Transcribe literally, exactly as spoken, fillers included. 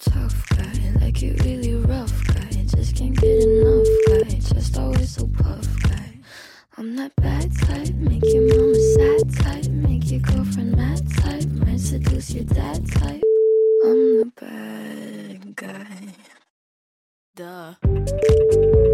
tough guy, like it really rough guy. Just can't get enough guy, just always so puff guy. I'm that bad type, make your mama sad type, make your girlfriend mad type, might seduce your dad type. I'm the bad guy. Duh.